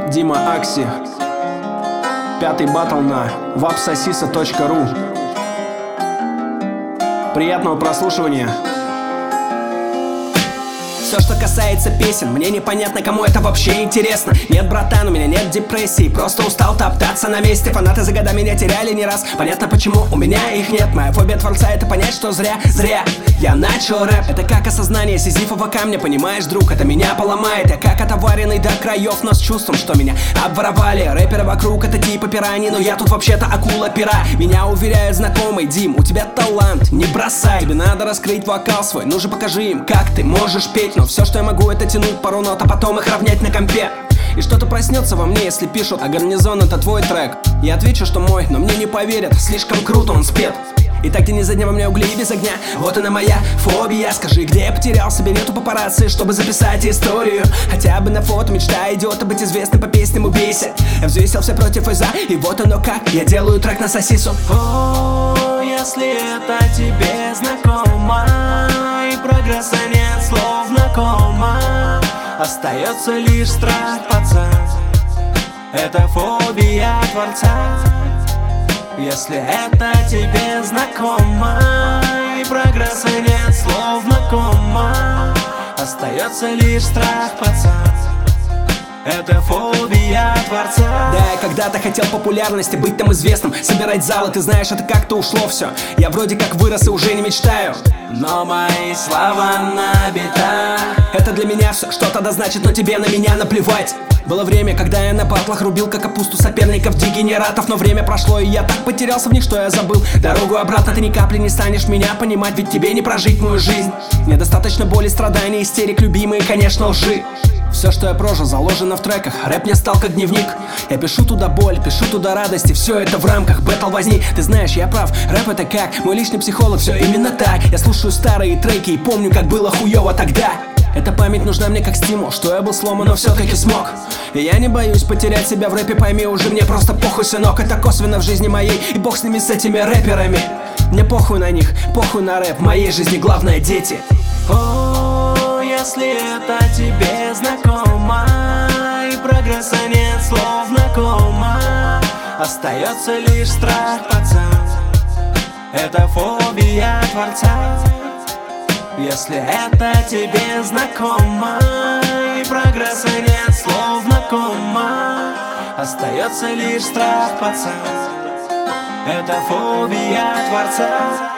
Дима Акси. Пятый баттл на vapsasisa.ru. Приятного прослушивания. Все, что касается песен, мне непонятно, кому это вообще интересно. Нет, братан, у меня нет депрессии, просто устал топтаться на месте. Фанаты за года меня теряли не раз, понятно почему у меня их нет. Моя фобия творца — это понять, что зря я начал рэп. Это как осознание сизифового камня, понимаешь, друг, это меня поломает. Я как отоваренный до краев, но с чувством, что меня обворовали. Рэперы вокруг — это типа пираньи, но я тут вообще-то акула-пера. Меня уверяют знакомый: Дим, у тебя талант, не бросай. Тебе надо раскрыть вокал свой, ну же покажи им, как ты можешь петь. Но все, что я могу, это тянуть пару нот, а потом их равнять на компе. И что-то проснется во мне, если пишут: а гарнизон — это твой трек. Я отвечу, что мой, но мне не поверят, слишком круто он спет. И так тяни за дня во мне угли без огня, вот она моя фобия. Скажи, где я потерял себе, нету папарацци, чтобы записать историю. Хотя бы на фото мечта идет, а быть известным по песням убейся. Я взвесил все против и за, и вот оно как я делаю трек на сосису. О, если это тебе знакомо, и прогресса нет слов знакомо, остается лишь страх, пацан. Это фобия творца. Если это тебе знакомо, и прогресса нет слов знакомо, остается лишь страх, пацан. Это фобия творца. Да, я когда-то хотел популярности, быть там известным, собирать залы, ты знаешь, это как-то ушло все. Я вроде как вырос и уже не мечтаю, но мои слова набита. Это для меня все, что тогда значит, но тебе на меня наплевать. Было время, когда я на батлах рубил как капусту соперников, дегенератов. Но время прошло, и я так потерялся в них, что я забыл дорогу обратно. Ты ни капли не станешь меня понимать, ведь тебе не прожить мою жизнь. Недостаточно боли, страданий, истерик, любимые, конечно, лжи. Все, что я прожил, заложено в треках. Рэп не стал как дневник. Я пишу туда боль, пишу туда радость, и все это в рамках бэтл возни. Ты знаешь, я прав, рэп — это как мой личный психолог, все именно так. Я слушаю старые треки и помню, как было хуёво тогда. Эта память нужна мне как стимул, что я был сломан, но все-таки смог. И я не боюсь потерять себя в рэпе, пойми уже, мне просто похуй, сынок. Это косвенно в жизни моей, и бог с ними, с этими рэперами. Мне похуй на них, похуй на рэп, в моей жизни главное — дети. О, если это тебе знакомо, и прогресса нет слов знакомо, остается лишь страх, пацан. Это фобия творца. Если это тебе знакомо, и прогресса нет слов знакомо, остается лишь страх, пацан. Это фобия творца.